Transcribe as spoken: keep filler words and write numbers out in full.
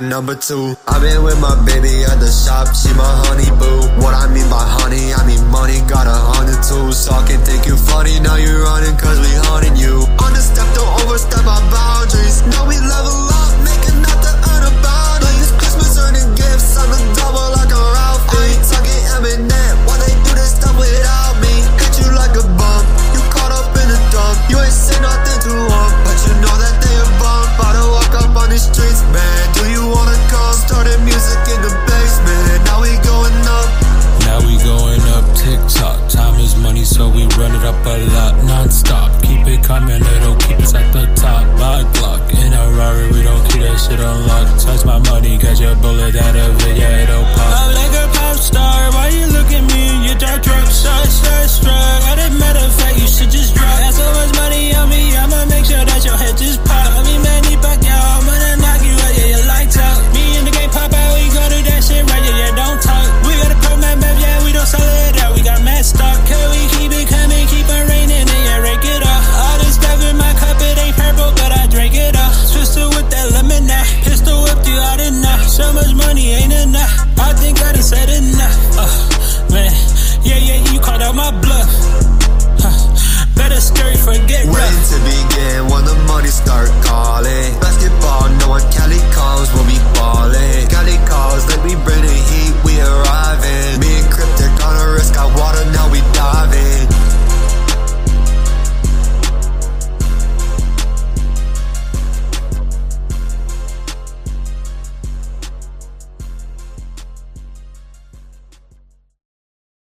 number two. I've been with my baby at the shop, she my honey boo. What I mean by honey, I mean money, got a hundred too. So I can think you funny, now you running cause we hunting you. Understep, don't overstep my boundaries. Now we level up, making out the earn a bounty. This Christmas earning gifts, I'm the double like a Ralphie. I ain't talking Eminem, why they do this stuff without me? Hit you like a bum, you caught up in a dump. You ain't say nothing to them, but you know that they a bum. About to walk up on these streets, man, do you wanna come? Started music in the basement, now we going up. Now we going up, TikTok. Time is money, so we run it up a lot, non-stop. Keep it coming, it'll keep us at the top. Buy Glock in a Rari, we don't keep that shit on lock. Touch my money, catch a bullet out of it, yeah, it'll pop. I'm like a pop star, why you look at me in your dark truck? Shot, shot, struck. I didn't matter of fact, you should just drop. Got so much money on me, I'ma make sure that your head just pop. I mean, man, he back out, I'm gonna knock you out, yeah, you lights out. Me and the game pop out, we go do that shit right, yeah, yeah, don't talk. We got a pro man, baby, yeah, we don't sell it out, we got mad stock. Can we keep it coming, keep it raining, and yeah, rake it off. All this stuff in my cup, it ain't purple, but I drink it off. Twisted with that lemon now, pistol whipped you out enough. So much money ain't enough, I think I done said enough. Uh, man, yeah, yeah, you called out my bluff. Huh, better scurry, forget rough. Waiting to begin when the money start calling. Basketball, knowing Cali comes, we'll be balling.